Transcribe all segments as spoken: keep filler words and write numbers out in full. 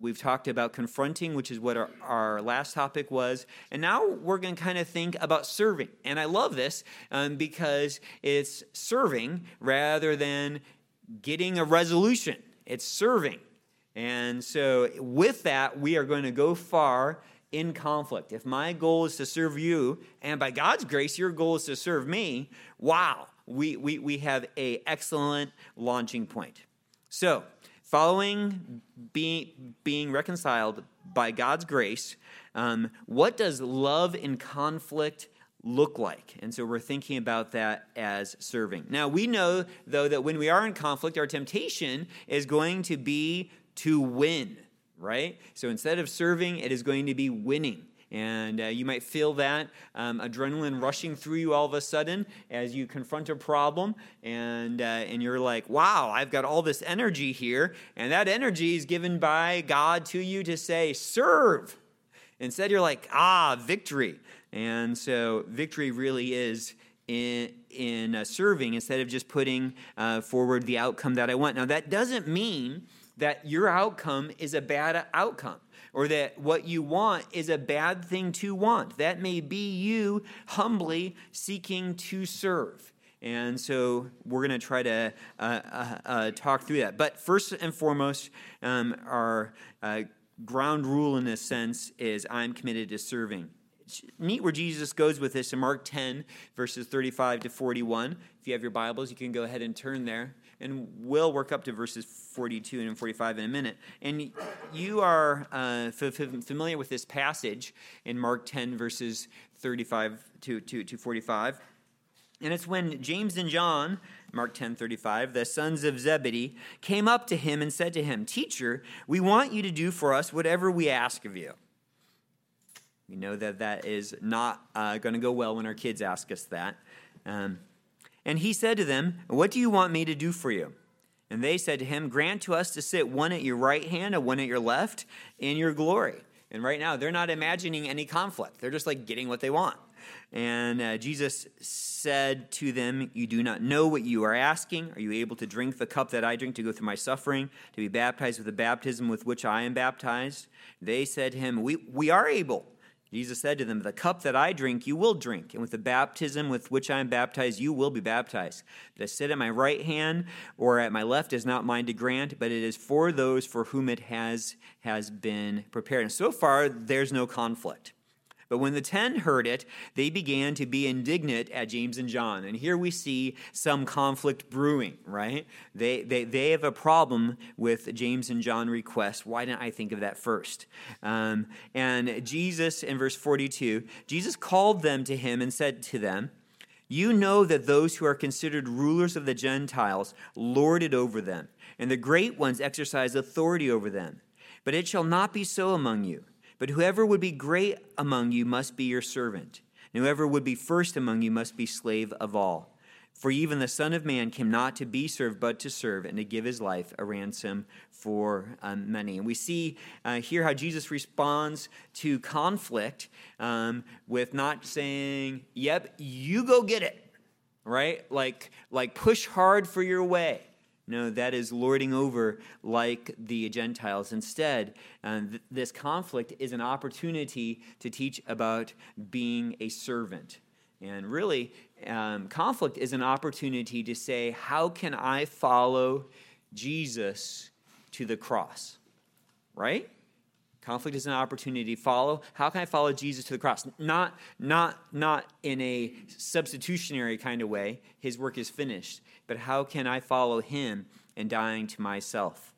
we've talked about confronting, which is what our, our last topic was. And now we're going to kind of think about serving. And I love this um, because it's serving rather than getting a resolution. It's serving. And so with that, we are going to go far in conflict. If my goal is to serve you, and by God's grace, your goal is to serve me, wow, we, we, we have an excellent launching point. So, following being, being reconciled by God's grace, um, what does love in conflict look like? And so we're thinking about that as serving. Now, we know, though, that when we are in conflict, our temptation is going to be to win, right? So instead of serving, it is going to be winning. And uh, you might feel that um, adrenaline rushing through you all of a sudden as you confront a problem, and uh, and you're like, wow, I've got all this energy here, and that energy is given by God to you to say, serve. Instead, you're like, ah, victory. And so victory really is in, in uh, serving instead of just putting uh, forward the outcome that I want. Now, that doesn't mean that your outcome is a bad outcome, or that what you want is a bad thing to want. That may be you humbly seeking to serve. And so we're going to try to uh, uh, uh, talk through that. But first and foremost, um, our uh, ground rule in this sense is I'm committed to serving. It's neat where Jesus goes with this in Mark ten, verses thirty-five to forty-one. If you have your Bibles, you can go ahead and turn there. And we'll work up to verses forty-two and forty-five in a minute. And you are uh, f- f- familiar with this passage in Mark ten, verses thirty-five to, to, to forty-five. And it's when James and John, Mark ten, thirty-five, the sons of Zebedee, came up to him and said to him, "Teacher, we want you to do for us whatever we ask of you." We know that that is not uh, going to go well when our kids ask us that. Um, and he said to them, "What do you want me to do for you?" And they said to him, "Grant to us to sit one at your right hand and one at your left in your glory." And right now, they're not imagining any conflict. They're just like getting what they want. And uh, Jesus said to them, "You do not know what you are asking. Are you able to drink the cup that I drink, to go through my suffering, to be baptized with the baptism with which I am baptized?" They said to him, "We, we are able." Jesus said to them, "The cup that I drink, you will drink, and with the baptism with which I am baptized, you will be baptized. But to sit at my right hand or at my left is not mine to grant, but it is for those for whom it has, has been prepared." And so far, there's no conflict. But when the ten heard it, they began to be indignant at James and John. And here we see some conflict brewing, right? They, they, they have a problem with James and John request. Why didn't I think of that first? Um, and Jesus, in verse forty-two, Jesus called them to him and said to them, "You know that those who are considered rulers of the Gentiles lord it over them, and the great ones exercise authority over them. But it shall not be so among you. But whoever would be great among you must be your servant, and whoever would be first among you must be slave of all. For even the Son of Man came not to be served, but to serve, and to give his life a ransom for um, many." And we see uh, here how Jesus responds to conflict um, with not saying, "Yep, you go get it," right? Like, like push hard for your way. No, that is lording over like the Gentiles. Instead, uh, th- this conflict is an opportunity to teach about being a servant. And really, um, conflict is an opportunity to say, how can I follow Jesus to the cross? Right? Conflict is an opportunity to follow. How can I follow Jesus to the cross? Not, not, not in a substitutionary kind of way. His work is finished. But how can I follow him in dying to myself?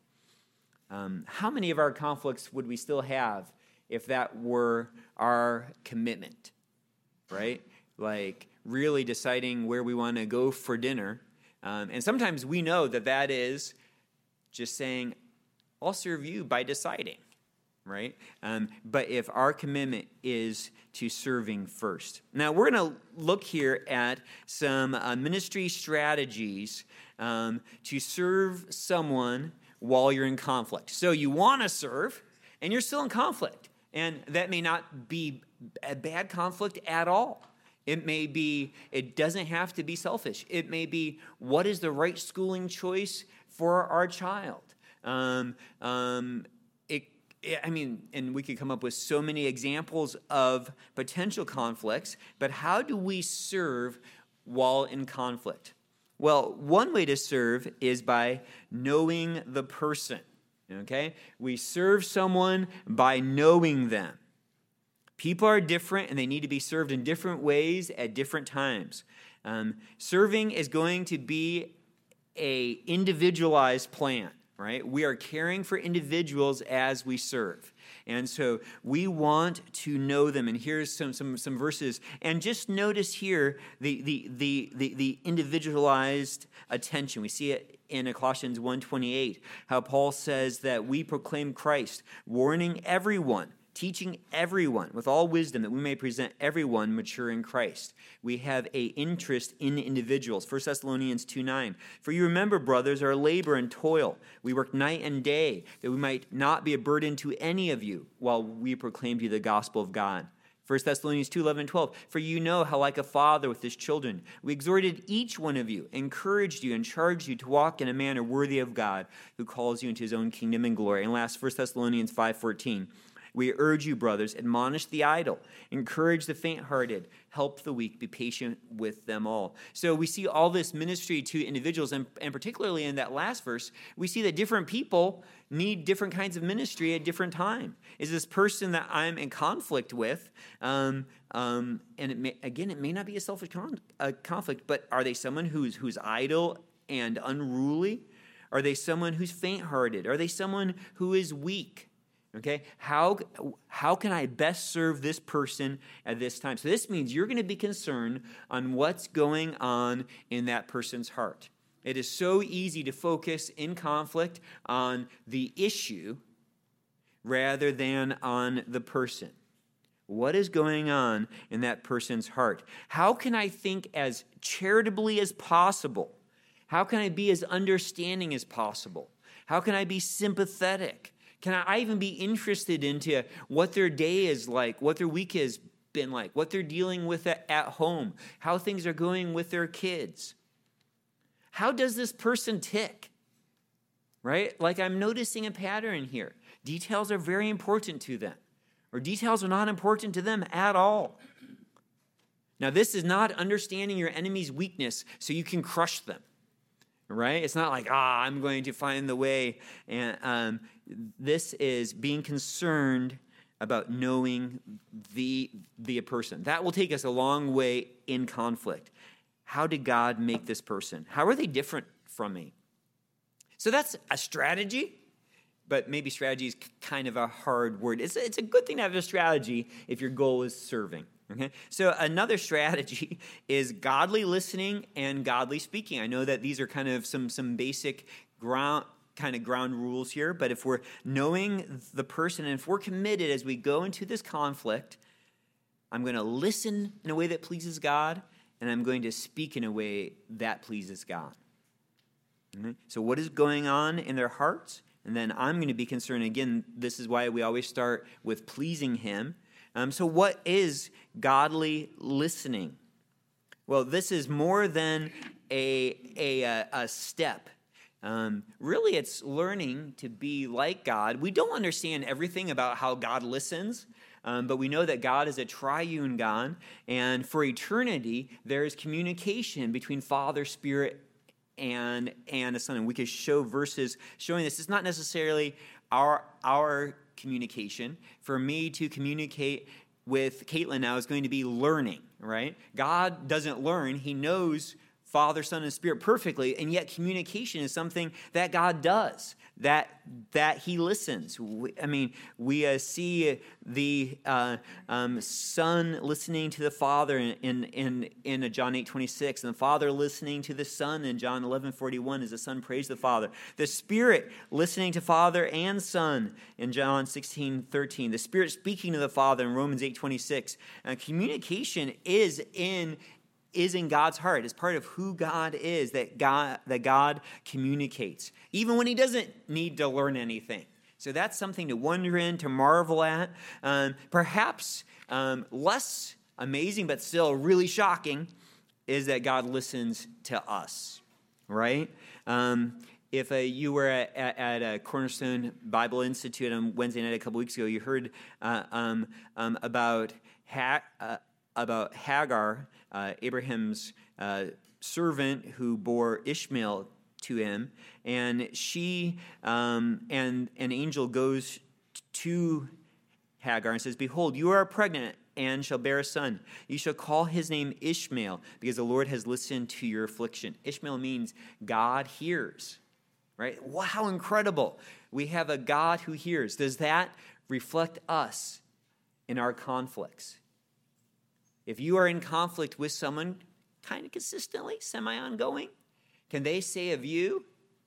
Um, how many of our conflicts would we still have if that were our commitment? Right? Like really deciding where we want to go for dinner. Um, and sometimes we know that that is just saying, I'll serve you by deciding. Right? Um, but if our commitment is to serving first. Now, we're going to look here at some uh, ministry strategies um, to serve someone while you're in conflict. So you want to serve, and you're still in conflict. And that may not be a bad conflict at all. It may be, it doesn't have to be selfish. It may be, what is the right schooling choice for our child? Um, um, it I mean, and we could come up with so many examples of potential conflicts, but how do we serve while in conflict? Well, one way to serve is by knowing the person, okay? We serve someone by knowing them. People are different, and they need to be served in different ways at different times. Um, serving is going to be a individualized plan. Right? We are caring for individuals as we serve. And so we want to know them. And here's some some some verses. And just notice here the the the the, the individualized attention. We see it in Colossians one twenty-eight, how Paul says that we proclaim Christ, warning everyone, teaching everyone with all wisdom, that we may present everyone mature in Christ. We have a interest in individuals. First Thessalonians two nine. For you remember, brothers, our labor and toil. We work night and day, that we might not be a burden to any of you while we proclaim to you the gospel of God. First Thessalonians two eleven and twelve. For you know how, like a father with his children, we exhorted each one of you, encouraged you, and charged you to walk in a manner worthy of God, who calls you into his own kingdom and glory. And last, First Thessalonians five fourteen. We urge you, brothers, admonish the idle, encourage the faint-hearted, help the weak, be patient with them all. So we see all this ministry to individuals, and, and particularly in that last verse, we see that different people need different kinds of ministry at different time. Is this person that I'm in conflict with, um, um, and it may, again, it may not be a selfish con- a conflict, but are they someone who's who's idle and unruly? Are they someone who's faint-hearted? Are they someone who is weak? Okay, how, how can I best serve this person at this time? So this means you're going to be concerned on what's going on in that person's heart. It is so easy to focus in conflict on the issue rather than on the person. What is going on in that person's heart? How can I think as charitably as possible? How can I be as understanding as possible? How can I be sympathetic? Can I even be interested into what their day is like, what their week has been like, what they're dealing with at, at home, how things are going with their kids? How does this person tick? Right? Like I'm noticing a pattern here. Details are very important to them, or details are not important to them at all. Now, this is not understanding your enemy's weakness so you can crush them. Right? It's not like, ah, I'm going to find the way. And um, this is being concerned about knowing the, the person. That will take us a long way in conflict. How did God make this person? How are they different from me? So that's a strategy, but maybe strategy is kind of a hard word. It's, it's a good thing to have a strategy if your goal is serving. Okay, so another strategy is godly listening and godly speaking. I know that these are kind of some some basic ground kind of ground rules here, but if we're knowing the person and if we're committed as we go into this conflict, I'm going to listen in a way that pleases God, and I'm going to speak in a way that pleases God. Okay? So what is going on in their hearts? And then I'm going to be concerned. Again, this is why we always start with pleasing him. Um, so what is godly listening? Well, this is more than a, a, a step. Um, really, it's learning to be like God. We don't understand everything about how God listens, um, but we know that God is a triune God, and for eternity, there is communication between Father, Spirit, and, and the Son. And we could show verses showing this. It's not necessarily our our communication. For me to communicate with Caitlin now is going to be learning, right? God doesn't learn. He knows Father, Son, and Spirit perfectly, and yet communication is something that God does, that that he listens. We, I mean, we uh, see the uh, um, Son listening to the Father in in in, in John eight twenty-six, and the Father listening to the Son in John eleven forty-one as the Son prays the Father. The Spirit listening to Father and Son in John sixteen thirteen. The Spirit speaking to the Father in Romans eight twenty-six. Uh, communication is in is in God's heart. It's part of who God is, that God that God communicates, even when he doesn't need to learn anything. So that's something to wonder in, to marvel at. Um, perhaps um, less amazing, but still really shocking, is that God listens to us, right? Um, if uh, you were at, at, at a Cornerstone Bible Institute on Wednesday night a couple weeks ago, you heard uh, um, um, about ha- uh, about Hagar, uh, Abraham's uh, servant who bore Ishmael to him, and she um, and an angel goes to Hagar and says, "Behold, you are pregnant and shall bear a son. You shall call his name Ishmael, because the Lord has listened to your affliction." Ishmael means God hears, right? Wow, how incredible. We have a God who hears. Does that reflect us in our conflicts? If you are in conflict with someone kind of consistently, semi-ongoing, can they say of you,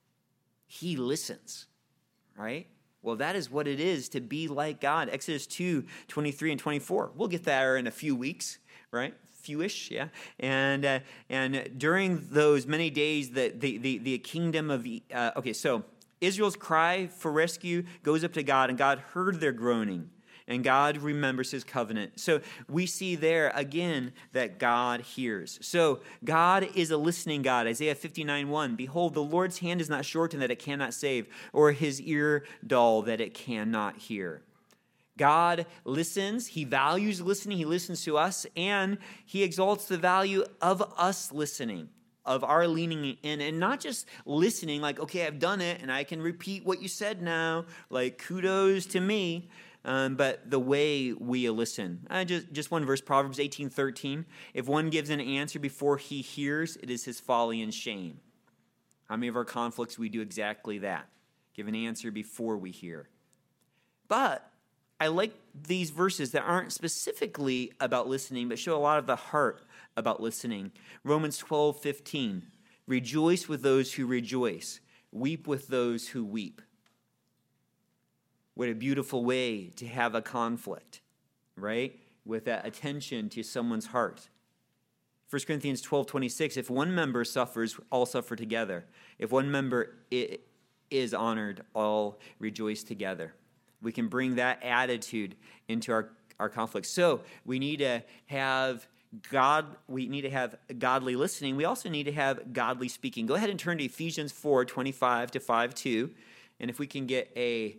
he listens, right? Well, that is what it is to be like God. Exodus two, twenty-three and twenty-four. We'll get there in a few weeks, right? Fewish, yeah. And uh, and during those many days, the the the, the kingdom of uh, okay, so Israel's cry for rescue goes up to God, and God heard their groaning, and God remembers his covenant. So we see there again that God hears. So God is a listening God. Isaiah fifty-nine one, "Behold, the Lord's hand is not shortened that it cannot save, or his ear dull that it cannot hear." God listens. He values listening. He listens to us, and he exalts the value of us listening, of our leaning in, and not just listening like, okay, I've done it, and I can repeat what you said now, like kudos to me. Um, but the way we listen. Uh, just, just one verse, Proverbs eighteen thirteen. "If one gives an answer before he hears, it is his folly and shame." How many of our conflicts we do exactly that? Give an answer before we hear. But I like these verses that aren't specifically about listening, but show a lot of the heart about listening. Romans twelve fifteen. "Rejoice with those who rejoice. Weep with those who weep." What a beautiful way to have a conflict, right? With that attention to someone's heart. First Corinthians twelve twenty-six, "If one member suffers, all suffer together. If one member is honored, all rejoice together." We can bring that attitude into our, our conflict. So we need to have God, we need to have godly listening. We also need to have godly speaking. Go ahead and turn to Ephesians four twenty-five to five two. And if we can get a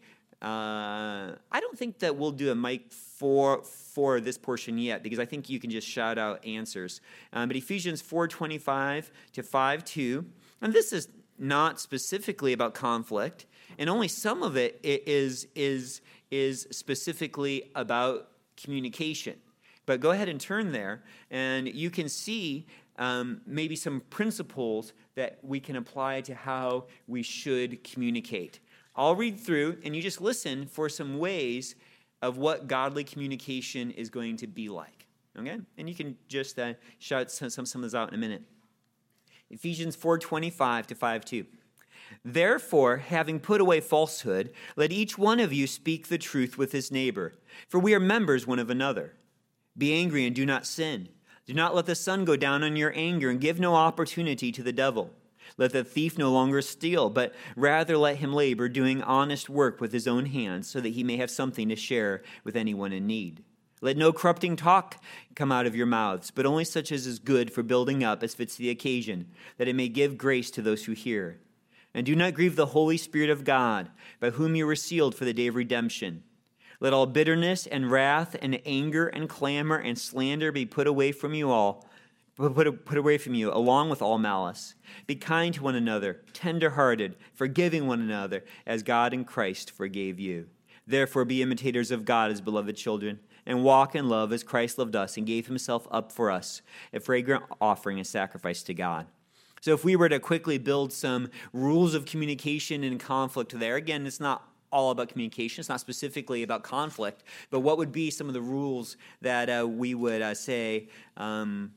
Uh, I don't think that we'll do a mic for for this portion yet, because I think you can just shout out answers. Um, but Ephesians four twenty-five to five two, and this is not specifically about conflict, and only some of it is is is specifically about communication. But go ahead and turn there, and you can see um, maybe some principles that we can apply to how we should communicate. I'll read through, and you just listen for some ways of what godly communication is going to be like. Okay? And you can just uh, shout some, some, some of those out in a minute. Ephesians four twenty-five to five two. "Therefore, having put away falsehood, let each one of you speak the truth with his neighbor, for we are members one of another. Be angry and do not sin. Do not let the sun go down on your anger, and give no opportunity to the devil. Let the thief no longer steal, but rather let him labor, doing honest work with his own hands, so that he may have something to share with anyone in need. Let no corrupting talk come out of your mouths, but only such as is good for building up as fits the occasion, that it may give grace to those who hear. And do not grieve the Holy Spirit of God, by whom you were sealed for the day of redemption. Let all bitterness and wrath and anger and clamor and slander be put away from you all, Put, put away from you, along with all malice. Be kind to one another, tender-hearted, forgiving one another, as God in Christ forgave you. Therefore be imitators of God as beloved children, and walk in love as Christ loved us and gave himself up for us, a fragrant offering and sacrifice to God." So if we were to quickly build some rules of communication and conflict there, again, it's not all about communication. It's not specifically about conflict, but what would be some of the rules that uh, we would uh, say, um,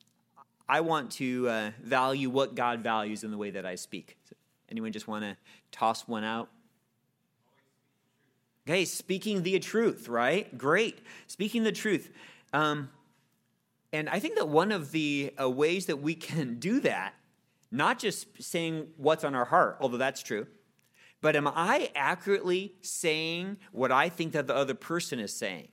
I want to uh, value what God values in the way that I speak. So anyone just want to toss one out? Okay, speaking the truth, right? Great. Speaking the truth. Um, and I think that one of the uh, ways that we can do that, not just saying what's on our heart, although that's true, but am I accurately saying what I think that the other person is saying?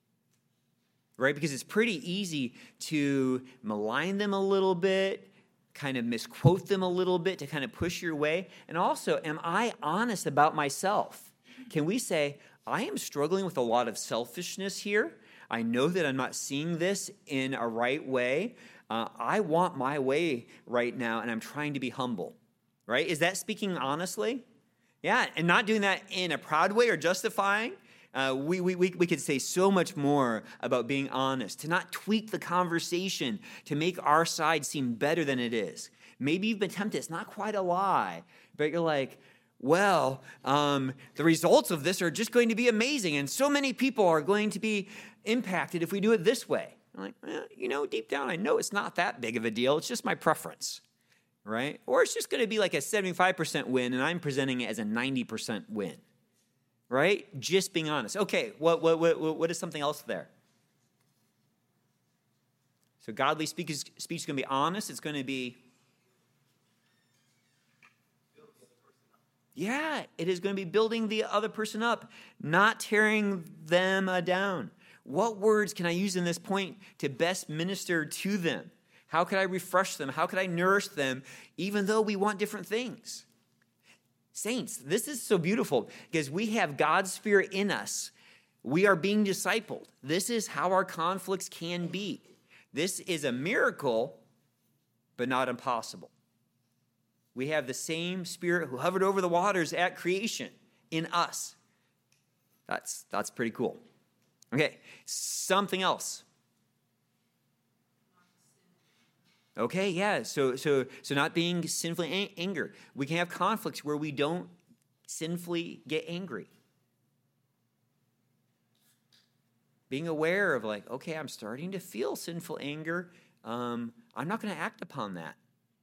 Right? Because it's pretty easy to malign them a little bit, kind of misquote them a little bit to kind of push your way? And also, am I honest about myself? Can we say, I am struggling with a lot of selfishness here. I know that I'm not seeing this in a right way. Uh, I want my way right now, and I'm trying to be humble, right? Is that speaking honestly? Yeah, and not doing that in a proud way or justifying. Uh, we, we, we, we could say so much more about being honest, to not tweak the conversation to make our side seem better than it is. Maybe you've been tempted. It's not quite a lie, but you're like, well, um, the results of this are just going to be amazing, and so many people are going to be impacted if we do it this way. I'm like, well, you know, deep down, I know it's not that big of a deal. It's just my preference, right? Or it's just going to be like a seventy-five percent win, and I'm presenting it as a ninety percent win, right? Just being honest. Okay, what what what, what is something else there? So godly speech is, speech is going to be honest. It's going to be, yeah, it is going to be building the other person up, not tearing them uh, down. What words can I use in this point to best minister to them? How could I refresh them? How could I nourish them, even though we want different things? Saints, this is so beautiful because we have God's Spirit in us. We are being discipled. This is how our conflicts can be. This is a miracle, but not impossible. We have the same Spirit who hovered over the waters at creation in us. That's, that's pretty cool. Okay, something else. Okay, yeah, so so so not being sinfully ang- angered. We can have conflicts where we don't sinfully get angry. Being aware of like, okay, I'm starting to feel sinful anger. Um, I'm not going to act upon that.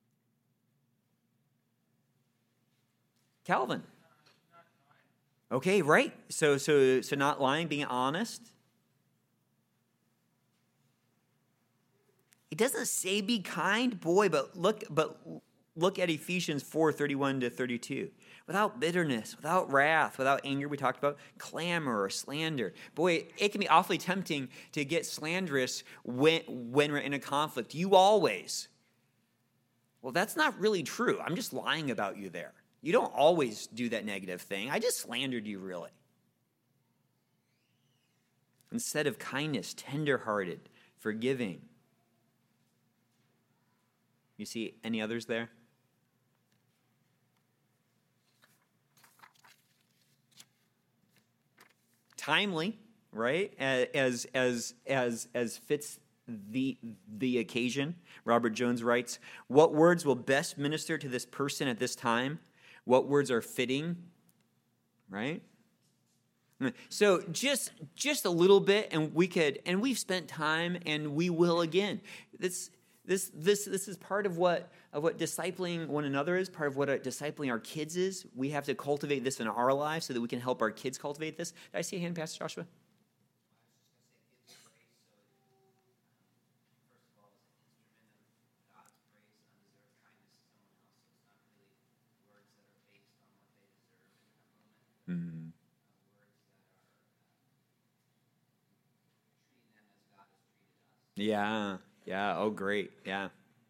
Calvin. Okay, right. So so so not lying, being honest. It doesn't say be kind, boy, but look, but look at Ephesians four, thirty-one to thirty-two. Without bitterness, without wrath, without anger, we talked about clamor or slander. Boy, it can be awfully tempting to get slanderous when, when we're in a conflict. You always. Well, that's not really true. I'm just lying about you there. You don't always do that negative thing. I just slandered you, really. Instead of kindness, tenderhearted, forgiving. You see any others there? Timely, right? As as as as fits the the occasion. Robert Jones writes, "What words will best minister to this person at this time? What words are fitting?" Right? So just just a little bit, and we could, and we've spent time, and we will again. This. This this this is part of what of what discipling one another is, part of what discipling our kids is. We have to cultivate this in our lives so that we can help our kids cultivate this. Did I see a hand, Pastor Joshua? Mm-hmm. Yeah. Yeah, oh, great, yeah.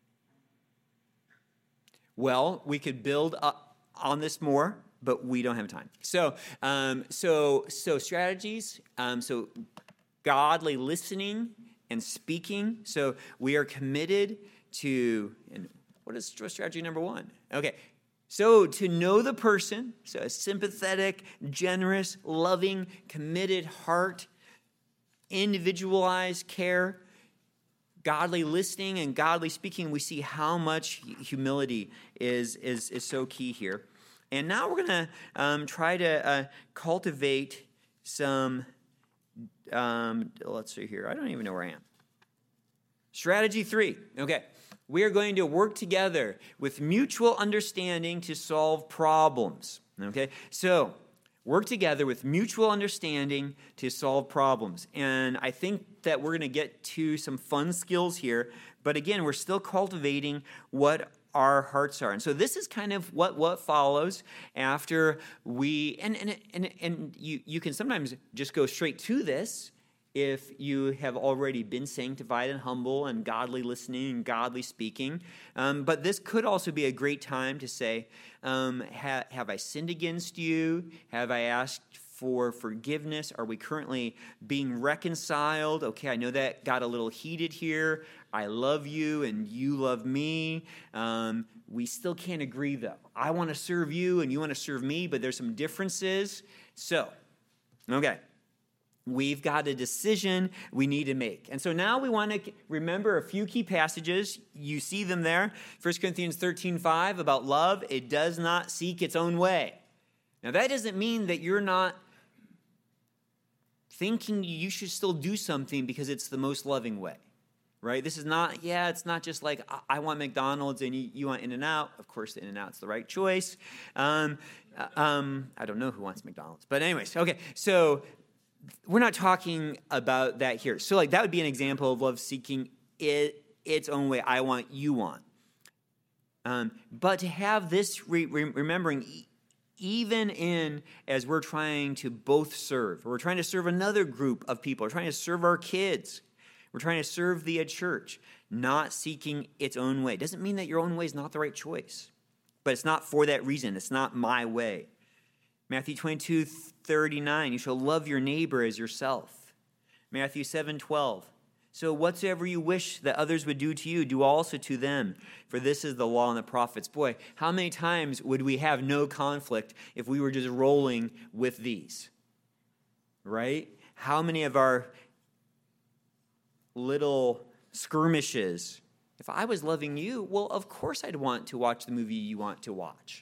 Well, we could build up on this more, but we don't have time. So, um, so, so strategies, um, so godly listening and speaking. So we are committed to, and what is strategy number one? Okay, so to know the person, so a sympathetic, generous, loving, committed heart, individualized care, godly listening and godly speaking, we see how much humility is, is, is so key here. And now we're going to um, try to uh, cultivate some, um, let's see here. I don't even know where I am. Strategy three. Okay. We are going to work together with mutual understanding to solve problems. Okay. So work together with mutual understanding to solve problems. And I think that we're going to get to some fun skills here. But again, we're still cultivating what our hearts are. And so this is kind of what, what follows after we, and, and, and, and you, you can sometimes just go straight to this if you have already been sanctified and humble and godly listening and godly speaking. Um, but this could also be a great time to say, um, ha- have I sinned against you? Have I asked for forgiveness? Are we currently being reconciled? Okay, I know that got a little heated here. I love you and you love me. Um, we still can't agree, though. I want to serve you and you want to serve me, but there's some differences. So, okay. We've got a decision we need to make. And so now we want to remember a few key passages. You see them there. First Corinthians thirteen five about love. It does not seek its own way. Now that doesn't mean that you're not thinking you should still do something because it's the most loving way. Right? This is not, yeah, it's not just like I want McDonald's and you, you want In-N-Out. Of course, the In-N-Out's the right choice. Um, um, I don't know who wants McDonald's. But anyways, okay, so we're not talking about that here. So like that would be an example of love seeking it its own way. I want, you want. Um, but to have this re- re- remembering, even in as we're trying to both serve, we're trying to serve another group of people, we're trying to serve our kids, we're trying to serve the church, not seeking its own way. Doesn't mean that your own way is not the right choice, but it's not for that reason. It's not my way. Matthew twenty-two thirty-nine, you shall love your neighbor as yourself. Matthew seven twelve, so whatsoever you wish that others would do to you, do also to them, for this is the law and the prophets. Boy, how many times would we have no conflict if we were just rolling with these? Right? How many of our little skirmishes, if I was loving you, well, of course I'd want to watch the movie you want to watch.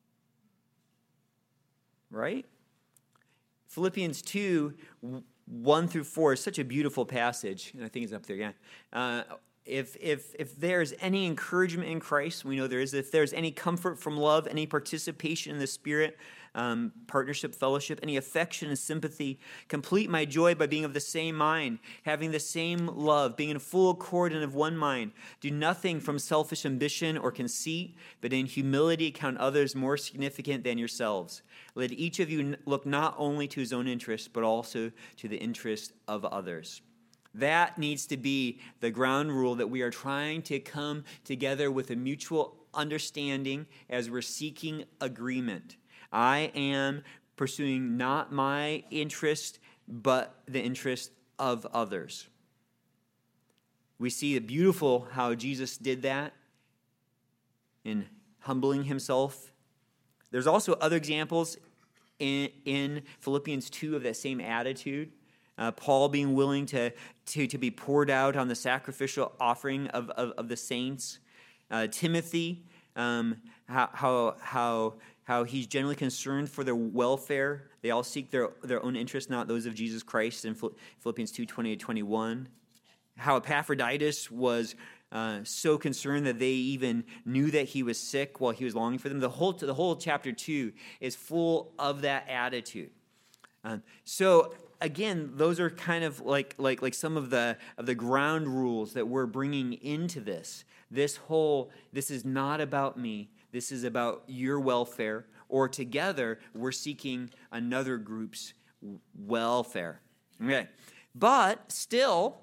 Right? Philippians two, one through four is such a beautiful passage, and I think it's up there, yeah. Uh, if, if, if there's any encouragement in Christ, we know there is. If there's any comfort from love, any participation in the Spirit, um, partnership, fellowship, any affection and sympathy, complete my joy by being of the same mind, having the same love, being in full accord and of one mind. Do nothing from selfish ambition or conceit, but in humility count others more significant than yourselves. Let each of you look not only to his own interest, but also to the interest of others. That needs to be the ground rule that we are trying to come together with a mutual understanding as we're seeking agreement. I am pursuing not my interest, but the interest of others. We see it beautiful how Jesus did that in humbling himself. There's also other examples in, in Philippians two of that same attitude. Uh, Paul being willing to, to, to be poured out on the sacrificial offering of, of, of the saints. Uh, Timothy, um, how, how, how, how he's generally concerned for their welfare. They all seek their, their own interests, not those of Jesus Christ, in Philippians two, twenty to twenty-one. How Epaphroditus was uh, so concerned that they even knew that he was sick while he was longing for them. The whole, the whole chapter two is full of that attitude. Um, so... Again, those are kind of like like like some of the of the ground rules that we're bringing into this. This whole this is not about me. This is about your welfare. Or together, we're seeking another group's welfare. Okay, but still,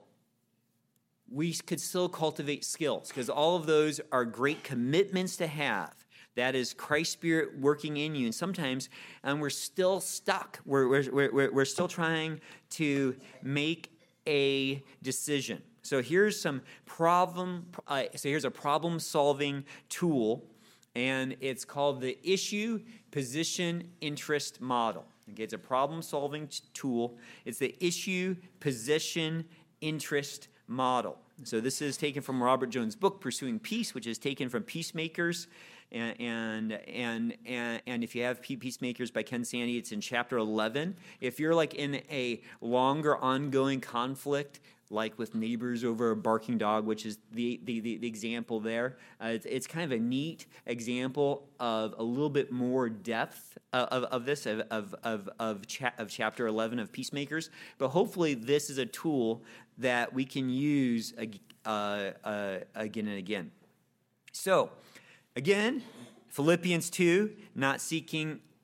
we could still cultivate skills because all of those are great commitments to have. That is Christ's Spirit working in you. And sometimes um, we're still stuck. We're, we're, we're, we're still trying to make a decision. So here's some problem. Uh, so here's a problem-solving tool, and it's called the issue, position, interest model. Okay, it's a problem-solving t- tool. It's the issue, position, interest model. So this is taken from Robert Jones' book, Pursuing Peace, which is taken from Peacemakers. And, and and and and if you have Peacemakers by Ken Sande, it's in chapter eleven. If you're like in a longer ongoing conflict, like with neighbors over a barking dog, which is the the, the, the example there, uh, it's, it's kind of a neat example of a little bit more depth of, of this of of of of, cha- of chapter eleven of Peacemakers. But hopefully, this is a tool that we can use uh, uh, again and again. So. Again, Philippians two, not seeking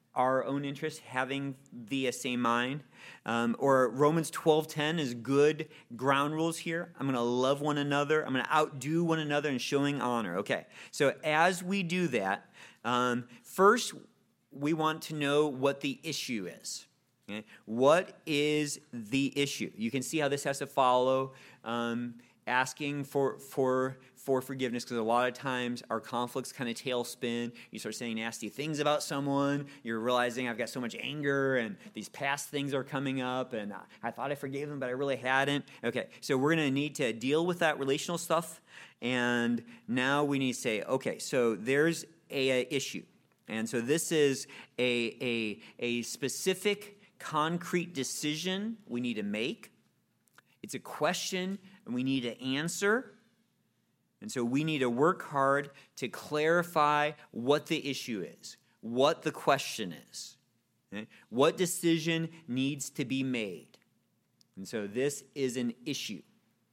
our own interests, having the same mind. Um, or Romans twelve ten is good ground rules here. I'm going to love one another. I'm going to outdo one another in showing honor. Okay, so as we do that, um, first we want to know what the issue is. Okay? What is the issue? You can see how this has to follow um, asking for for for forgiveness, because a lot of times our conflicts kind of tailspin. You start saying nasty things about someone. You're realizing I've got so much anger, and these past things are coming up, and I thought I forgave them, but I really hadn't. Okay, so we're going to need to deal with that relational stuff, and now we need to say, okay, so there's a, a issue, and so this is a a a specific, concrete decision we need to make. It's a question and we need to answer. And so we need to work hard to clarify what the issue is, what the question is, okay? What decision needs to be made. And so this is an issue.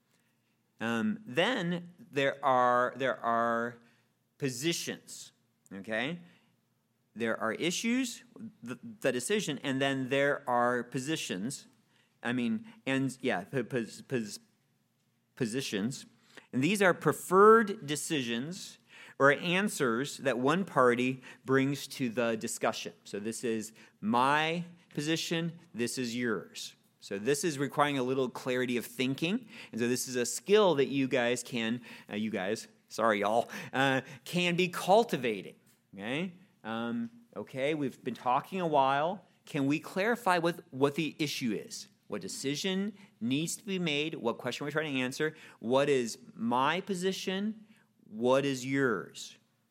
Um, then there are there are positions, okay? There are issues, the, the decision, and then there are positions. I mean, and yeah, pos, pos, positions. And these are preferred decisions or answers that one party brings to the discussion. So this is my position, this is yours. So this is requiring a little clarity of thinking. And so this is a skill that you guys can, uh, you guys, sorry y'all, uh, can be cultivating. Okay? Um, okay, we've been talking a while. Can we clarify what, what the issue is? What decision needs to be made? What question we're trying to answer? What is my position? What is yours?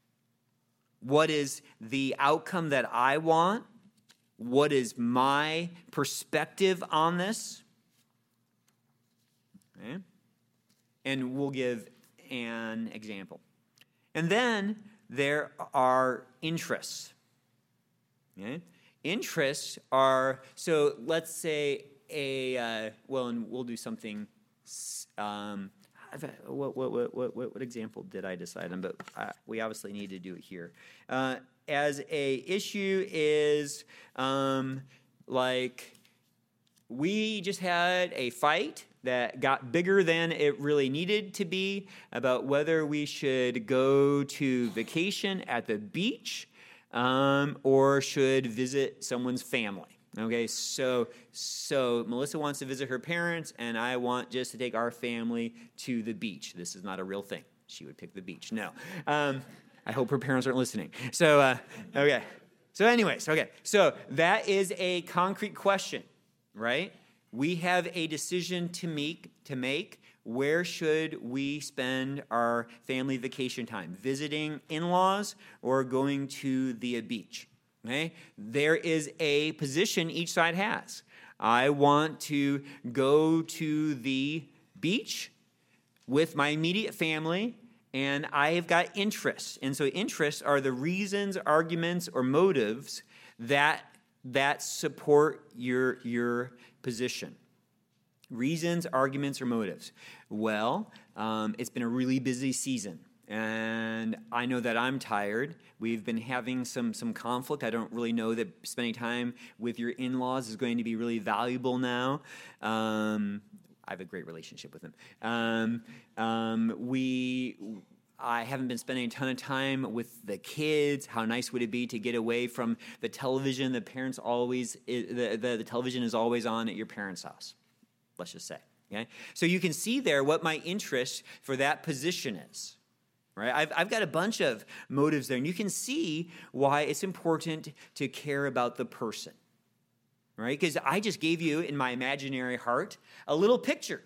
What is the outcome that I want? What is my perspective on this? Okay. And we'll give an example. And then there are interests. Okay. Interests are, so let's say a, uh, well, and we'll do something, um, what, what, what, what, what example did I decide on? But uh, we obviously need to do it here. Uh, as a issue is um, like we just had a fight that got bigger than it really needed to be about whether we should go to vacation at the beach um, or should visit someone's family. Okay, so so Melissa wants to visit her parents, and I want just to take our family to the beach. This is not a real thing. She would pick the beach. No. Um, I hope her parents aren't listening. So, uh, okay. So anyways, okay. So that is a concrete question, right? We have a decision to make. To make. Where should we spend our family vacation time? Visiting in-laws or going to the beach? Okay? There is a position each side has. I want to go to the beach with my immediate family, and I have got interests. And so interests are the reasons, arguments, or motives that, that support your, your position. Reasons, arguments, or motives. Well, um, it's been a really busy season. And I know that I'm tired. We've been having some some conflict. I don't really know that spending time with your in-laws is going to be really valuable now. Um, I have a great relationship with them. Um, um, we, I haven't been spending a ton of time with the kids. How nice would it be to get away from the television? The parents always, the, the, the television is always on at your parents' house, let's just say. Okay? So you can see there what my interest for that position is. Right? I've, I've got a bunch of motives there, and you can see why it's important to care about the person, right? Because I just gave you, in my imaginary heart, a little picture.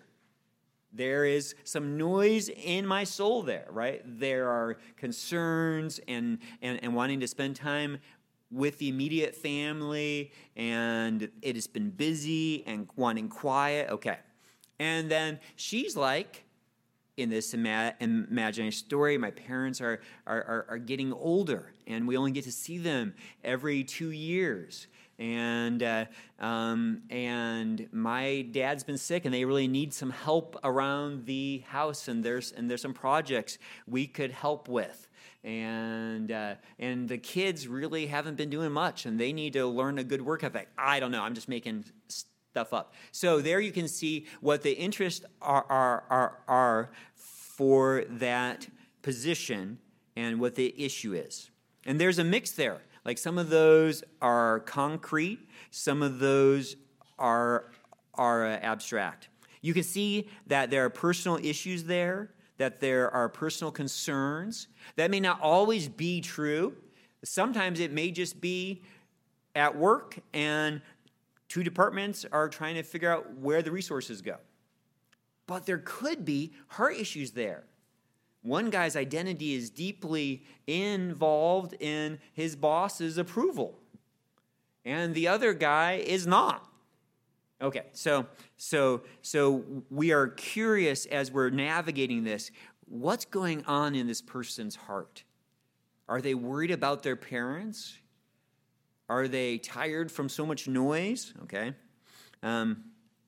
There is some noise in my soul there, right? There are concerns and, and, and wanting to spend time with the immediate family, and it has been busy and wanting quiet. Okay. And then she's like, in this ima- imaginary story, my parents are, are, are, are getting older, and we only get to see them every two years. And uh, um, and my dad's been sick, and they really need some help around the house, and there's and there's some projects we could help with. and uh, and the kids really haven't been doing much, and they need to learn a good work ethic. I don't know. I'm just making stuff up. So there you can see what the interests are are are, are for that position and what the issue is. And there's a mix there. Like some of those are concrete, some of those are are uh, abstract. You can see that there are personal issues there, that there are personal concerns. That may not always be true. Sometimes it may just be at work and two departments are trying to figure out where the resources go. But there could be heart issues there. One guy's identity is deeply involved in his boss's approval, and the other guy is not. Okay, so so so we are curious as we're navigating this, what's going on in this person's heart? Are they worried about their parents? Are they tired from so much noise? Okay. Um,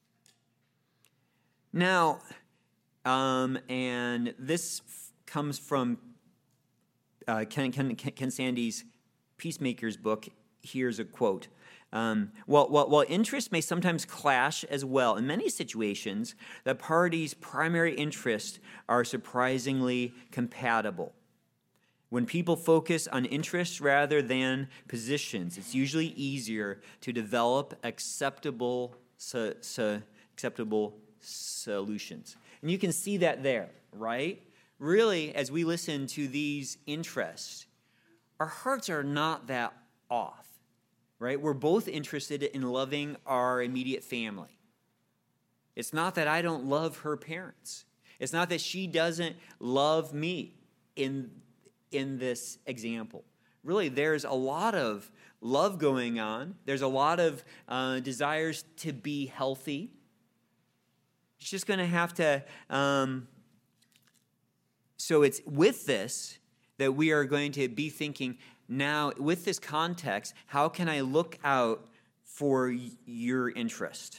now, um, and this comes from uh, Ken, Ken, Ken Sande's Peacemaker's book. Here's a quote. Um, while, while, while interests may sometimes clash as well, in many situations, the parties' primary interests are surprisingly compatible. When people focus on interests rather than positions, it's usually easier to develop acceptable, su, su, acceptable solutions. And you can see that there, right? Really, as we listen to these interests, our hearts are not that off, right? We're both interested in loving our immediate family. It's not that I don't love her parents. It's not that she doesn't love me in, in this example. Really, there's a lot of love going on. There's a lot of uh, desires to be healthy. It's just going to have to... Um, So it's with this that we are going to be thinking, now with this context, how can I look out for y- your interest?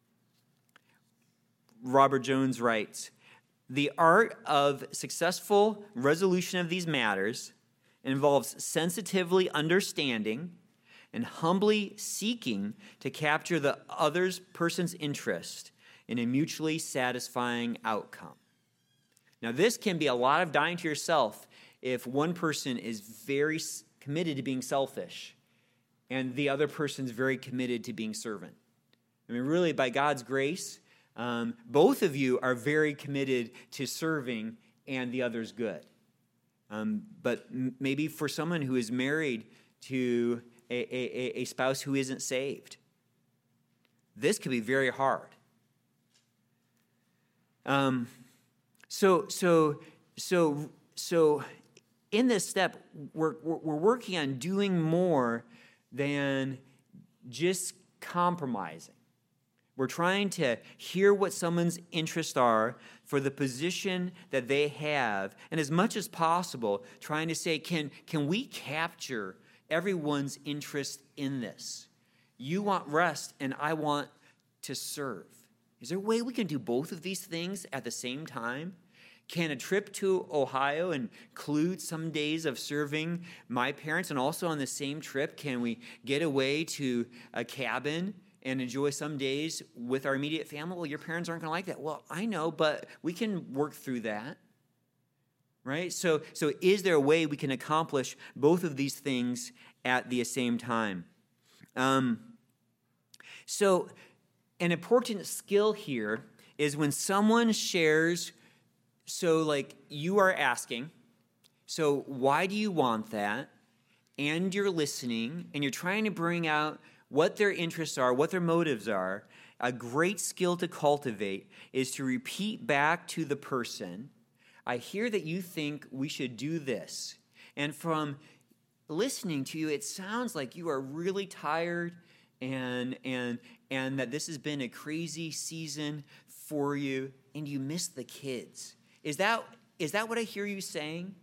Robert Jones writes, the art of successful resolution of these matters involves sensitively understanding and humbly seeking to capture the other person's interest in a mutually satisfying outcome. Now, this can be a lot of dying to yourself if one person is very committed to being selfish and the other person's very committed to being servant. I mean, really, by God's grace, um, both of you are very committed to serving and the other's good. Um, but m- maybe for someone who is married to a, a, a spouse who isn't saved, this could be very hard. Um. So, so, so, so, in this step, we're we're working on doing more than just compromising. We're trying to hear what someone's interests are for the position that they have, and as much as possible, trying to say, can can we capture everyone's interest in this? You want rest, and I want to serve. Is there a way we can do both of these things at the same time? Can a trip to Ohio include some days of serving my parents? And also on the same trip, can we get away to a cabin and enjoy some days with our immediate family? Well, your parents aren't going to like that. Well, I know, but we can work through that. Right? So, so is there a way we can accomplish both of these things at the same time? Um, so an important skill here is when someone shares, so like you are asking, so why do you want that? And you're listening, and you're trying to bring out what their interests are, what their motives are. A great skill to cultivate is to repeat back to the person, I hear that you think we should do this. And from listening to you, it sounds like you are really tired and and and that this has been a crazy season for you, and you miss the kids. Is that is that what I hear you saying?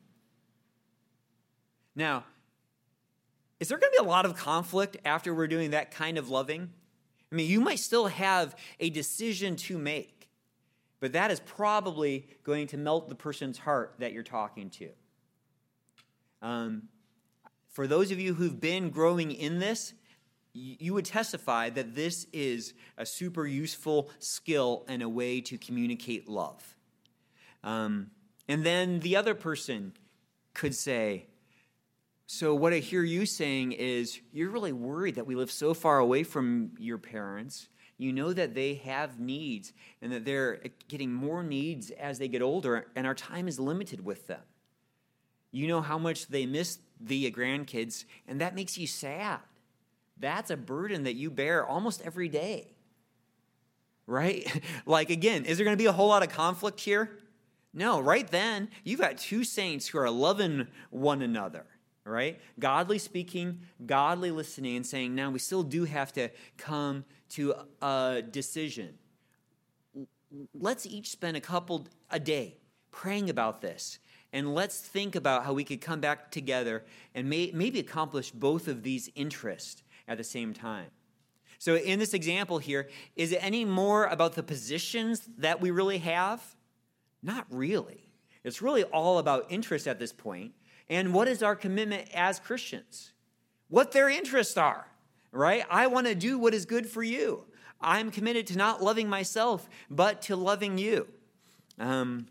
Now, is there going to be a lot of conflict after we're doing that kind of loving? I mean, you might still have a decision to make, but that is probably going to melt the person's heart that you're talking to. Um, for those of you who've been growing in this, you would testify that this is a super useful skill and a way to communicate love. Um, and then the other person could say, so what I hear you saying is you're really worried that we live so far away from your parents. You know that they have needs and that they're getting more needs as they get older, and our time is limited with them. You know how much they miss the grandkids, and that makes you sad. That's a burden that you bear almost every day, right? Like, again, is there going to be a whole lot of conflict here? No, right then, you've got two saints who are loving one another, right? Godly speaking, godly listening, and saying, now we still do have to come to a decision. Let's each spend a couple, a day praying about this. And let's think about how we could come back together and may, maybe accomplish both of these interests at the same time. So in this example here, is it any more about the positions that we really have? Not really. It's really all about interest at this point. And what is our commitment as Christians? What their interests are, right? I want to do what is good for you. I'm committed to not loving myself, but to loving you. Um,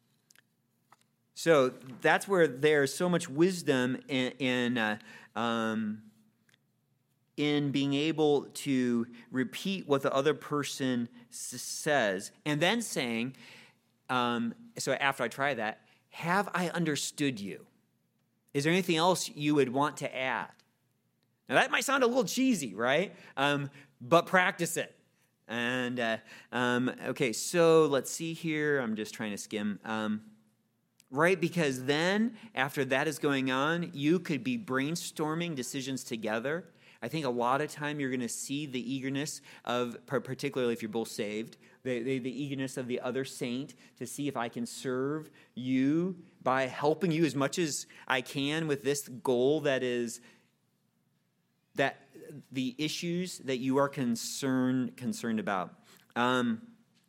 so that's where there's so much wisdom in, in uh, um, in being able to repeat what the other person s- says, and then saying, um, so after I try that, have I understood you? Is there anything else you would want to add? Now that might sound a little cheesy, right? Um, but practice it. And, uh, um, okay, so let's see here. I'm just trying to skim. Um, right, because then after that is going on, you could be brainstorming decisions together. I think a lot of time you're going to see the eagerness of, particularly if you're both saved, the, the, the eagerness of the other saint to see if I can serve you by helping you as much as I can with this goal that is that the issues that you are concerned concerned about. Um,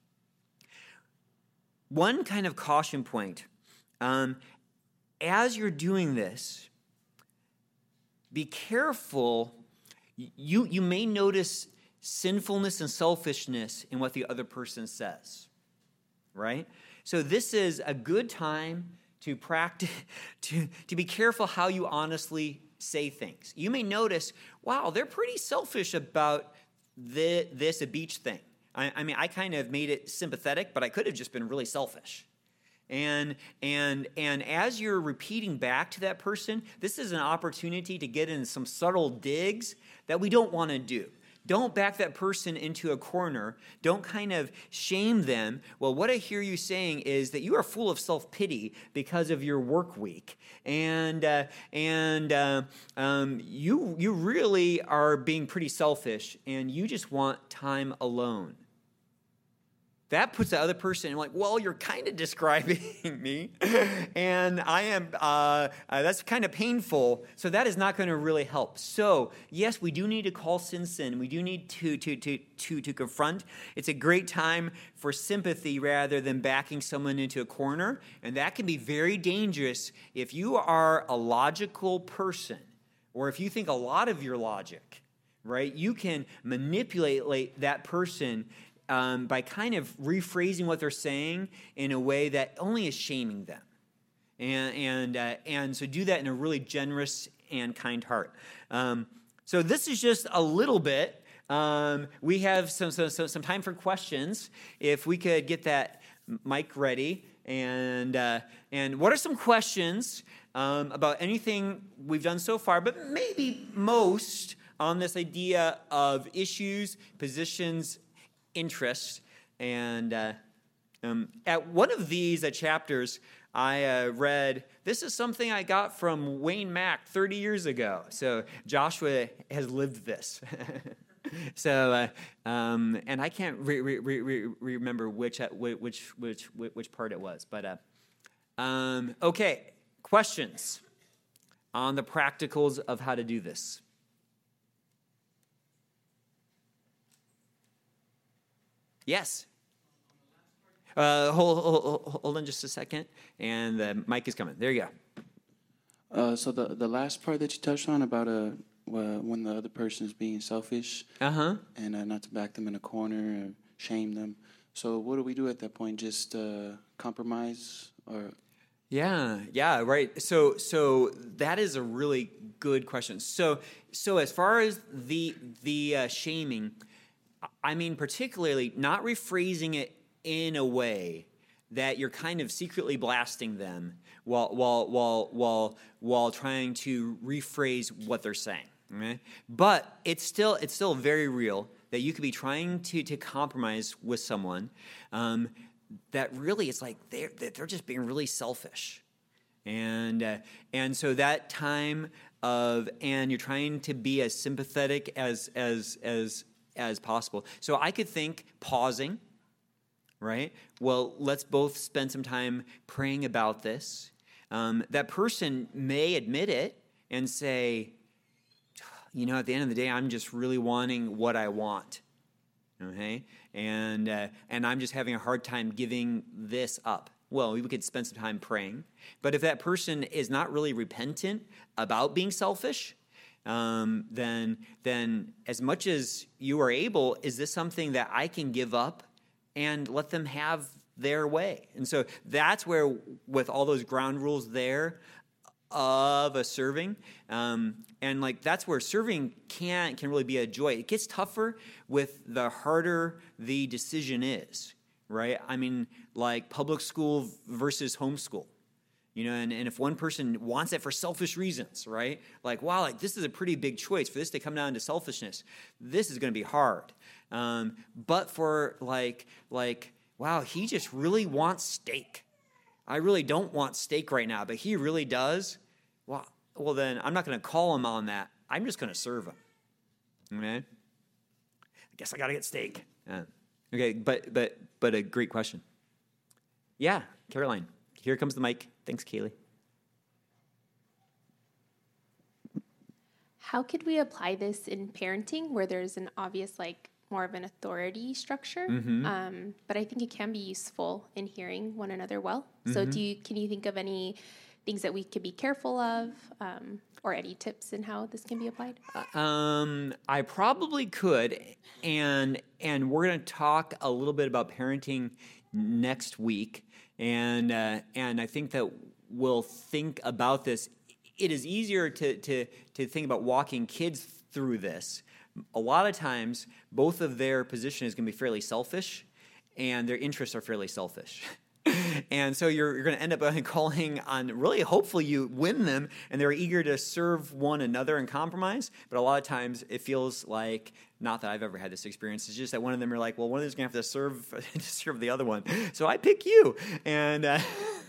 one kind of caution point, um, as you're doing this, be careful. You, you may notice sinfulness and selfishness in what the other person says, right? So this is a good time to practice, to, to be careful how you honestly say things. You may notice, wow, they're pretty selfish about the, this a beach thing. I, I mean, I kind of made it sympathetic, but I could have just been really selfish. And and and as you're repeating back to that person, this is an opportunity to get in some subtle digs that we don't want to do. Don't back that person into a corner. Don't kind of shame them. Well, what I hear you saying is that you are full of self-pity because of your work week, and uh, and uh, um, you you really are being pretty selfish, and you just want time alone. That puts the other person in like, well, you're kind of describing me, and I am, uh, uh, that's kind of painful, so that is not going to really help. So, yes, we do need to call sin sin. We do need to, to, to, to, to confront. It's a great time for sympathy rather than backing someone into a corner, and that can be very dangerous if you are a logical person, or if you think a lot of your logic, right? You can manipulate that person Um, by kind of rephrasing what they're saying in a way that only is shaming them. And and uh, and so do that in a really generous and kind heart. Um, so this is just a little bit. Um, we have some, some some time for questions. If we could get that mic ready. And, uh, and what are some questions um, about anything we've done so far, but maybe most on this idea of issues, positions, interest. And uh, um, at one of these uh, chapters, I uh, read, this is something I got from Wayne Mack thirty years ago. So Joshua has lived this. so, uh, um, and I can't re- re- re- remember which, which, which, which part it was. But, uh, um, okay, questions on the practicals of how to do this. Yes. Uh, hold, hold, hold on just a second, and the mic is coming. There you go. Uh, so the the last part that you touched on about uh, wh- when the other person is being selfish Uh-huh. and uh, not to back them in a corner or shame them. So what do we do at that point? Just uh, compromise or Yeah, yeah, right. So so that is a really good question. So so as far as the the uh, shaming, I mean particularly not rephrasing it in a way that you're kind of secretly blasting them while while while while while trying to rephrase what they're saying. Okay? But it's still it's still very real that you could be trying to to compromise with someone um, that really it's like they're they're just being really selfish. And uh, and so that time of and you're trying to be as sympathetic as as as as possible. So I could think pausing, right? Well, let's both spend some time praying about this. Um, that person may admit it and say, you know, at the end of the day, I'm just really wanting what I want, okay? And uh, and I'm just having a hard time giving this up. Well, we could spend some time praying. But if that person is not really repentant about being selfish, um, then then as much as you are able, is this something that I can give up and let them have their way? And so that's where, with all those ground rules there of a serving, um, and like that's where serving can can really be a joy. It gets tougher with the harder the decision is, right? I mean, like public school versus homeschool. You know, and, and if one person wants it for selfish reasons, right? Like, wow, like this is a pretty big choice. For this to come down to selfishness, this is going to be hard. Um, but for like, like, wow, he just really wants steak. I really don't want steak right now, but he really does. Well, well then I'm not going to call him on that. I'm just going to serve him. Okay? I guess I got to get steak. Uh, okay, but but but a great question. Yeah, Caroline. Here comes the mic. Thanks, Kaylee. How could we apply this in parenting where there's an obvious, like, more of an authority structure? Mm-hmm. Um, but I think it can be useful in hearing one another well. Mm-hmm. So do you, can you think of any things that we could be careful of, um, or any tips in how this can be applied? Um, I probably could, and and we're going to talk a little bit about parenting next week. And uh, and I think that we'll think about this. It is easier to, to, to think about walking kids through this. A lot of times, both of their position is going to be fairly selfish, and their interests are fairly selfish. And so you're, you're going to end up calling on, really, hopefully you win them, and they're eager to serve one another and compromise. But a lot of times it feels like, not that I've ever had this experience, it's just that one of them are like, well, one of them's going to have to serve to serve the other one. So I pick you. And uh,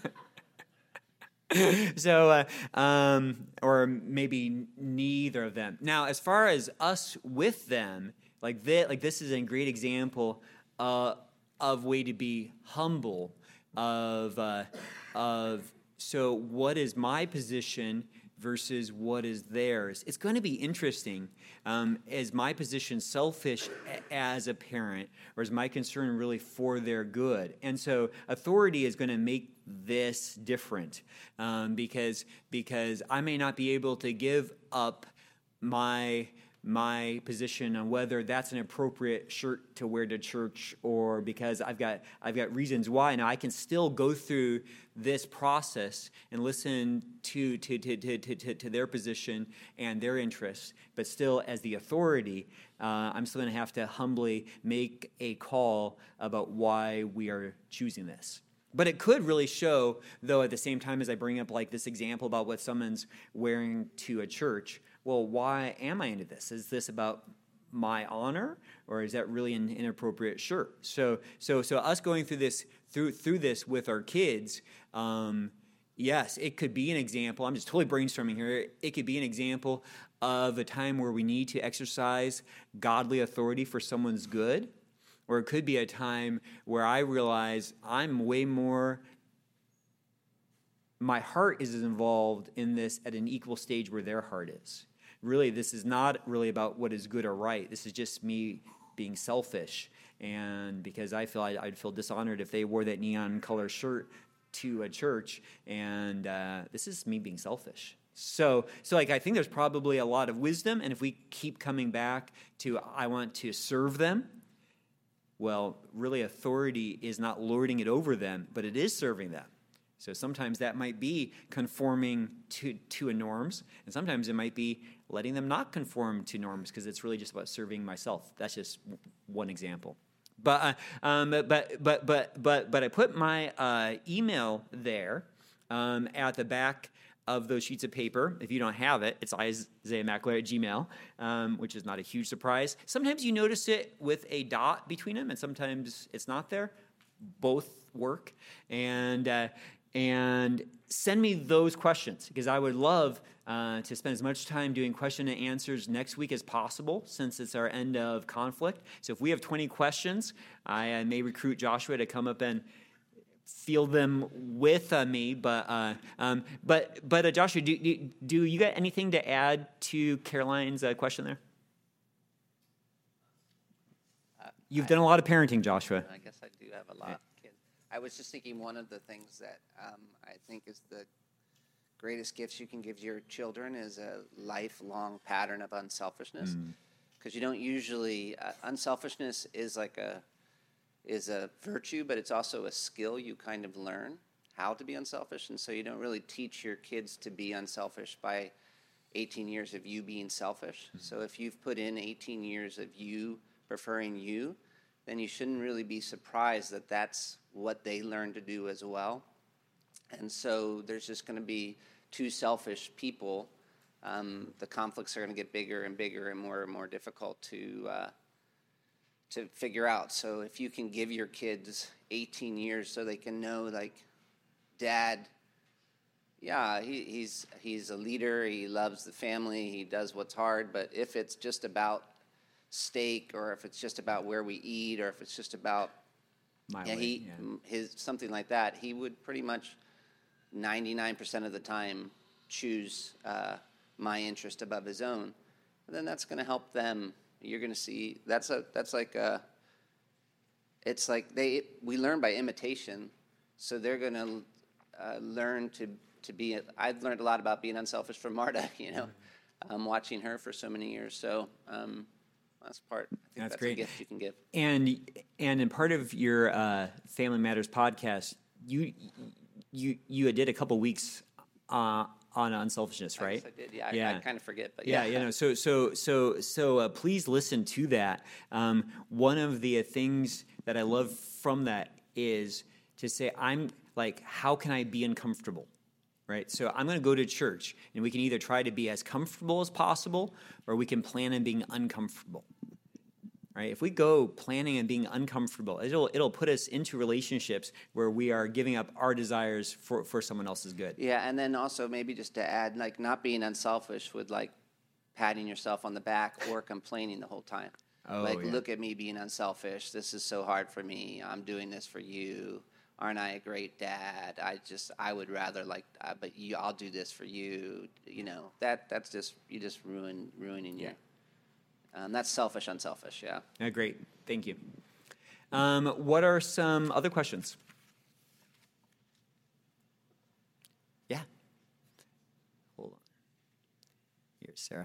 so, uh, um, or maybe neither of them. Now, as far as us with them, like this, like this is a great example uh, of way to be humble. Of uh, of so what is my position versus what is theirs? It's going to be interesting. Um, is my position selfish a- as a parent, or is my concern really for their good? And so authority is going to make this different um, because because I may not be able to give up my. my position on whether that's an appropriate shirt to wear to church, or because I've got I've got reasons why. Now I can still go through this process and listen to to to to to, to their position and their interests, but still as the authority, uh, I'm still going to have to humbly make a call about why we are choosing this. But it could really show, though, at the same time as I bring up like this example about what someone's wearing to a church. Well, why am I into this? Is this about my honor, or is that really an inappropriate shirt? So, so, so us going through this through through this with our kids, um, yes, it could be an example. I'm just totally brainstorming here. It could be an example of a time where we need to exercise godly authority for someone's good, or it could be a time where I realize I'm way more. My heart is involved in this at an equal stage where their heart is. Really, this is not really about what is good or right. This is just me being selfish. And because I feel I, I'd feel dishonored if they wore that neon color shirt to a church. And uh, this is me being selfish. So, so like I think there's probably a lot of wisdom, and if we keep coming back to I want to serve them, well, really authority is not lording it over them, but it is serving them. So sometimes that might be conforming to, to a norms, and sometimes it might be letting them not conform to norms because it's really just about serving myself. That's just one example. But uh, um, but but but but but I put my uh, email there um, at the back of those sheets of paper. If you don't have it, it's Isaiah Mackler at Gmail, um, which is not a huge surprise. Sometimes you notice it with a dot between them, and sometimes it's not there. Both work. And uh, and send me those questions, because I would love uh, to spend as much time doing question and answers next week as possible, since it's our end of conflict. So if we have twenty questions, I uh, may recruit Joshua to come up and field them with uh, me, but uh, um, but but uh, Joshua, do, do do you got anything to add to Caroline's uh, question there? Uh, You've I, done a lot of parenting, Joshua. I guess I do have a lot of kids. I was just thinking one of the things that um, I think is the greatest gifts you can give your children is a lifelong pattern of unselfishness, because mm. you don't usually uh, unselfishness is like a is a virtue, but it's also a skill you kind of learn how to be unselfish. And so you don't really teach your kids to be unselfish by eighteen years of you being selfish. Mm-hmm. So if you've put in eighteen years of you preferring you, then you shouldn't really be surprised that that's what they learn to do as well. And so there's just going to be two selfish people. Um, the conflicts are going to get bigger and bigger and more and more difficult to uh, to figure out. So if you can give your kids eighteen years so they can know, like, Dad, yeah, he, he's he's a leader, he loves the family, he does what's hard, but if it's just about steak, or if it's just about where we eat, or if it's just about My yeah, way, he yeah. his something like that, he would pretty much ninety-nine percent of the time choose uh, my interest above his own. And then that's going to help them. You're going to see that's a that's like a it's like they we learn by imitation, so they're going to uh, learn to to be. I've learned a lot about being unselfish from Marta. You know, um, watching her for so many years. So um, that's part. I think That's that's great. a gift you can give. And and in part of your uh, Family Matters podcast, you you you did a couple weeks uh, on unselfishness, right? I guess I did. Yeah, yeah. I, I kind of forget, but yeah, yeah. you know. So so so so uh, please listen to that. Um, one of the uh, things that I love from that is to say, I'm like, how can I be uncomfortable? Right? So I'm going to go to church, and we can either try to be as comfortable as possible, or we can plan on being uncomfortable. Right? If we go planning and being uncomfortable, it'll it'll put us into relationships where we are giving up our desires for, for someone else's good. Yeah, and then also maybe just to add, like, not being unselfish with, like, patting yourself on the back or complaining the whole time. Oh, like, yeah. Look at me being unselfish. This is so hard for me. I'm doing this for you. Aren't I a great dad? I just, I would rather, like, uh, but you, I'll do this for you. You know, that that's just, you just ruin, ruining your, um, that's selfish, unselfish, yeah. Yeah, great. Thank you. Um, what are some other questions? Yeah. Hold on. Here's Sarah.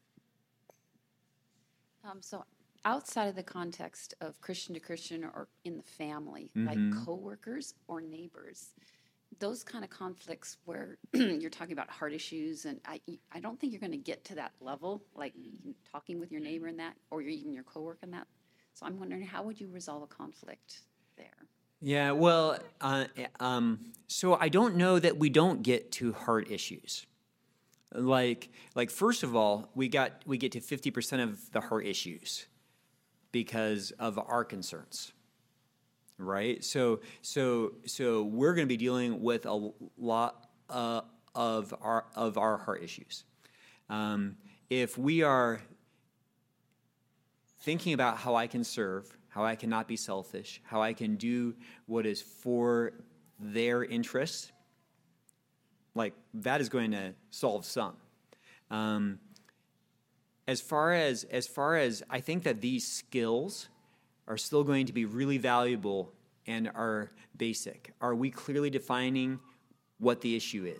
Um, so outside of the context of Christian to Christian or in the family, Mhm. like coworkers or neighbors, those kind of conflicts where you're talking about heart issues, and I, I don't think you're going to get to that level, like talking with your neighbor and that, or even your coworker and that. So I'm wondering, how would you resolve a conflict there? Yeah, well, uh, um, so I don't know that we don't get to heart issues. Like, like first of all, we got we get to fifty percent of the heart issues because of our concerns, right? So, so, so we're going to be dealing with a lot uh, of our of our heart issues. Um, if we are thinking about how I can serve, how I cannot be selfish, how I can do what is for their interests, like that is going to solve some. Um, as far as as far as I think that these skills are still going to be really valuable and are basic. Are we clearly defining what the issue is?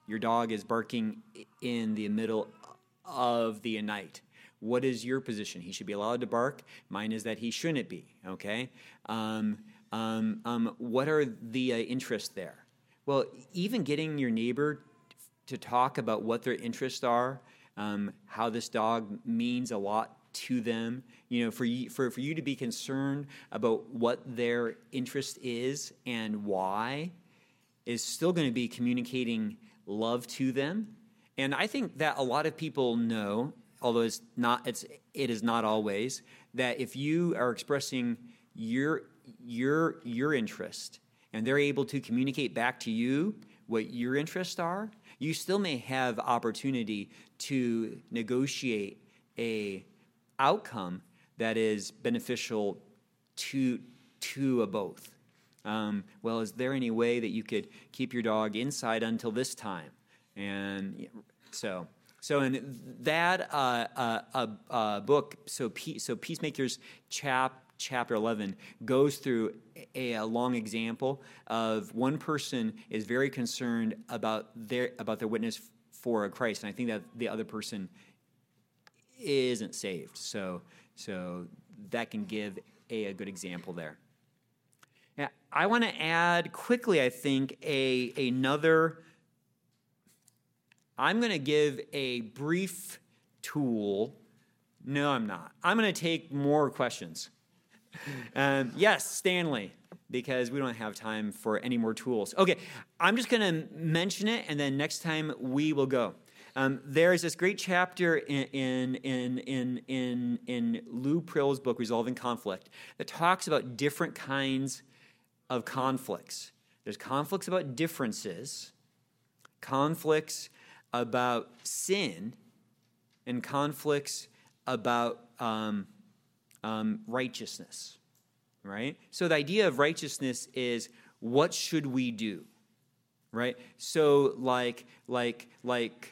your dog is barking in the middle of the night. What is your position? He should be allowed to bark. Mine is that he shouldn't be, okay? Um, um, um, what are the uh, interests there? Well, even getting your neighbor to talk about what their interests are, um, how this dog means a lot to them, you know, for you, for, for you to be concerned about what their interest is and why is still going to be communicating love to them. And I think that a lot of people know, although it's not, it's, it is not always, that if you are expressing your, your, your interest and they're able to communicate back to you what your interests are, you still may have opportunity to negotiate a outcome that is beneficial to to a both. Um, well, is there any way that you could keep your dog inside until this time? And so, so in that uh, uh, uh, uh, book, so Pe- so Peacemakers chap chapter eleven goes through a, a long example of one person is very concerned about their about their witness for Christ, and I think that the other person isn't saved. So so that can give a, a good example there. Now, I want to add quickly, I think, a another. I'm going to give a brief tool. No, I'm not. I'm going to take more questions. Um, yes, Stanley, because we don't have time for any more tools. Okay, I'm just going to mention it, and then next time we will go. Um, there's this great chapter in in in in in, in Lou Prill's book, Resolving Conflict, that talks about different kinds of conflicts. There's conflicts about differences, conflicts about sin, and conflicts about um, um, righteousness, right? So the idea of righteousness is, what should we do, right? So like, like, like,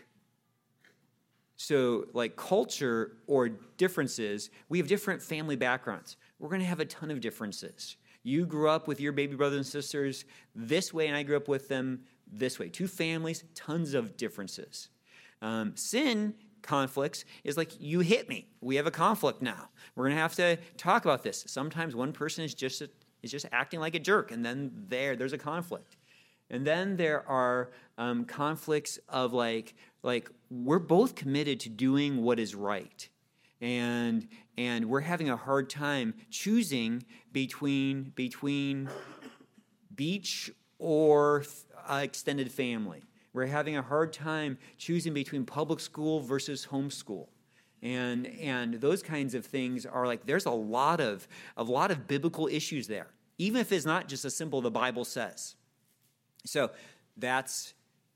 so like culture or differences, we have different family backgrounds. We're going to have a ton of differences. You grew up with your baby brothers and sisters this way, and I grew up with them this way. Two families, tons of differences. Um, sin conflicts is like, you hit me. We have a conflict now. We're going to have to talk about this. Sometimes one person is just is just acting like a jerk, and then there there's a conflict. And then there are um, conflicts of like like we're both committed to doing what is right. And and we're having a hard time choosing between between beach or uh, extended family. We're having a hard time choosing between public school versus homeschool. And and those kinds of things are like, there's a lot of a lot of biblical issues there, even if it's not just as simple the Bible says. So that's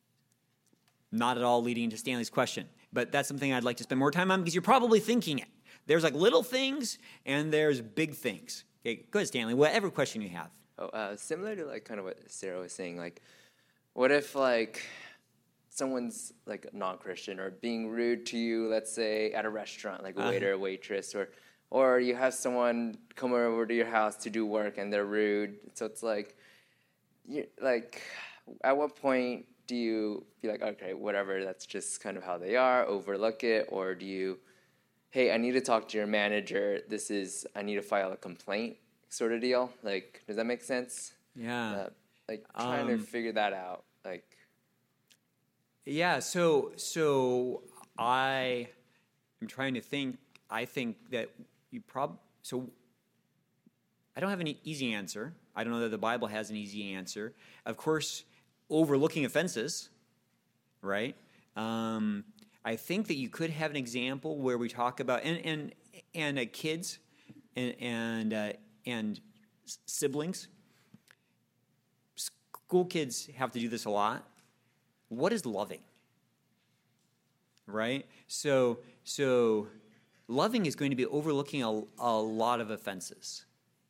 not at all leading to Stanley's question, but that's something I'd like to spend more time on, because you're probably thinking it. There's like little things and there's big things. Okay, go ahead, Stanley. Whatever question you have. Oh, uh, similar to like kind of what Sarah was saying. Like, what if like someone's like non-Christian or being rude to you? Let's say at a restaurant, like a uh-huh. waiter, or waitress, or or you have someone come over to your house to do work and they're rude. So it's like, you like, at what point do you be like, okay, whatever, that's just kind of how they are, overlook it? Or do you, hey, I need to talk to your manager, this is, I need to file a complaint sort of deal? Like, does that make sense? Yeah. Uh, like, trying um, to figure that out. Like, yeah, so, so I am trying to think, I think that you probably, so I don't have an easy answer. I don't know that the Bible has an easy answer. Of course, overlooking offenses, right? Um, I think that you could have an example where we talk about and and and uh, kids and and uh, and siblings. School kids have to do this a lot. What is loving? Right? So so loving is going to be overlooking a, a lot of offenses,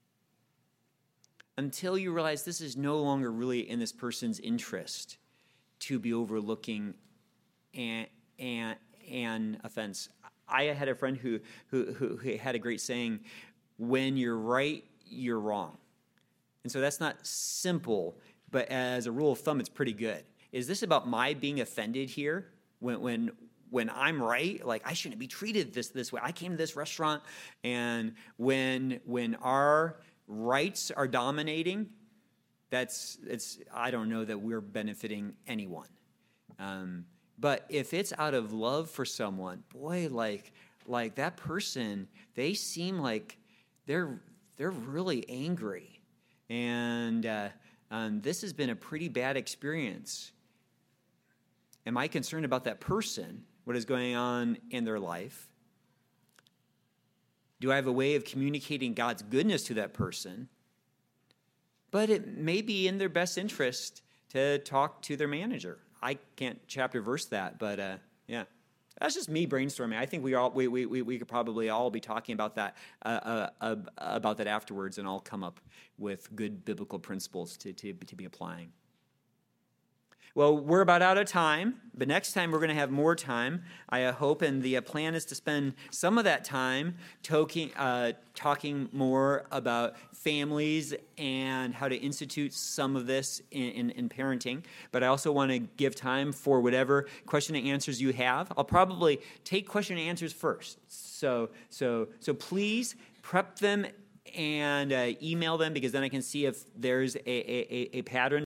until you realize this is no longer really in this person's interest to be overlooking an, an, an offense. I had a friend who, who, who had a great saying, when you're right, you're wrong. And so that's not simple, but as a rule of thumb, it's pretty good. is this about my being offended here when when when I'm right? Like, I shouldn't be treated this this way. I came to this restaurant, and when when our rights are dominating, that's it's I don't know that we're benefiting anyone. Um, but if it's out of love for someone, boy, like like that person, they seem like they're they're really angry, and uh, um, this has been a pretty bad experience. Am I concerned about that person? What is going on in their life? Do I have a way of communicating God's goodness to that person? But it may be in their best interest to talk to their manager. I can't chapter verse that, but uh, yeah, that's just me brainstorming. I think we all we we we, we could probably all be talking about that uh, uh, uh, about that afterwards, and all come up with good biblical principles to to, to be applying. Well, we're about out of time, but next time we're going to have more time, I hope, and the plan is to spend some of that time talking, uh, talking more about families and how to institute some of this in, in, in parenting. But I also want to give time for whatever question and answers you have. I'll probably take question and answers first. So, so, so please prep them and uh, email them, because then I can see if there's a, a, a pattern